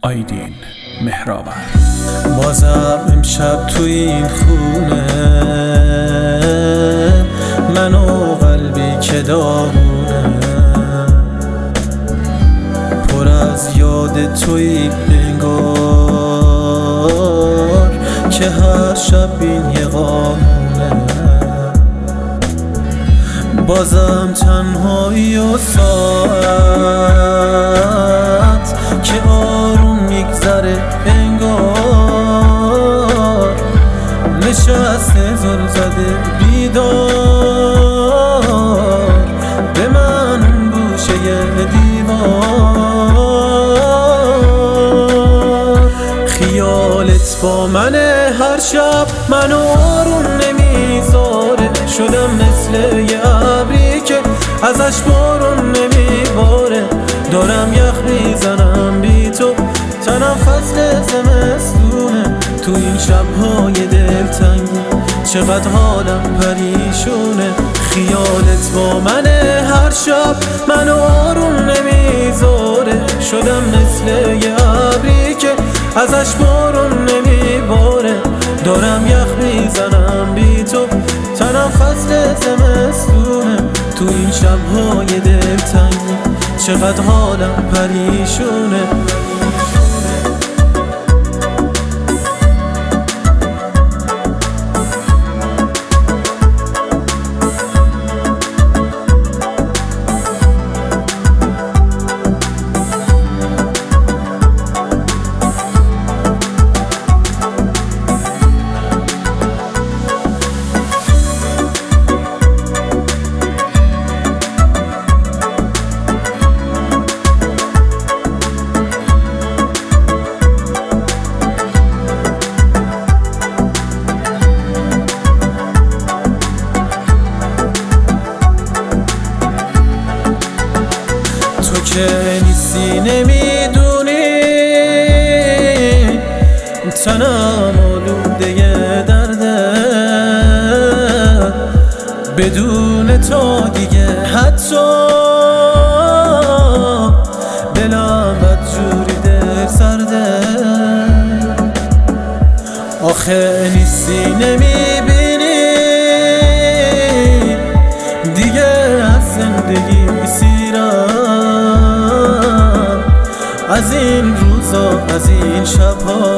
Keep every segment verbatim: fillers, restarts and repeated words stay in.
آیدین مهرآور. بازم امشب توی این خونه، من و قلبی که داغونه، پر از یاد توی انگار که هر شب این یه قانونه. بازم تنهایی و ساعت که آروم میگذره انگار، نشسته زل زده بیدار به من اون گوشه دیوار. خیالت با منه هر شب، منو آروم نمیذاره، شدم مثل یه ابری که ازش بارون نمیباره. دارم یخ میزنم بی تو، تنم فصل زمستونه، تو این شبهای دلتنگی چقدر حالم پریشونه. خیالت با منه هر شب، منو آروم نمیذاره، شدم مثل یه ابری که ازش بارون نمیباره. دارم یخ میزنم بی تو، تنم فصل زمستونه، تو این شبهای دلتنگی چقدر حالم پریشونه. تو که نیستی نمیدونی تنم آلوده درده، بدون تو دیگه حتی دلم بدجوری دل سرده. آخه نیستی نمیبینی دیگه از زندگی سیرم، از این روزا از این شبها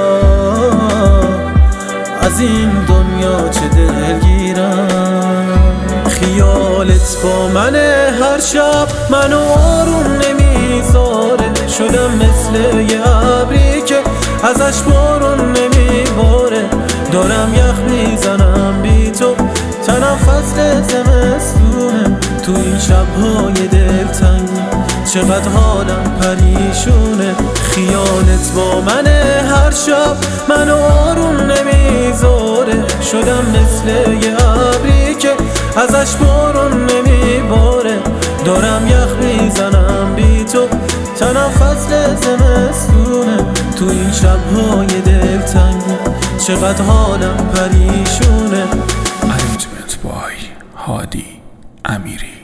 از این دنیا چه دلگیرم. خیالت با منه هر شب، منو آروم نمیذاره، شدم مثل یه ابری که ازش بارون نمیباره. دارم یخ میزنم بی تو، تنم فصل زمستونه، تو این شبهای دلتنگی چقدر حالم پریشونه. خیالت با منه هر شب، منو آروم نمیذاره، شدم مثل یه ابری که ازش بارون نمیباره. دارم یخ میزنم بی تو، تنم فصل زمستونه، تو این شبهای دلتنگی چقدر حالم پریشونه. Arrangement by هادی امیری.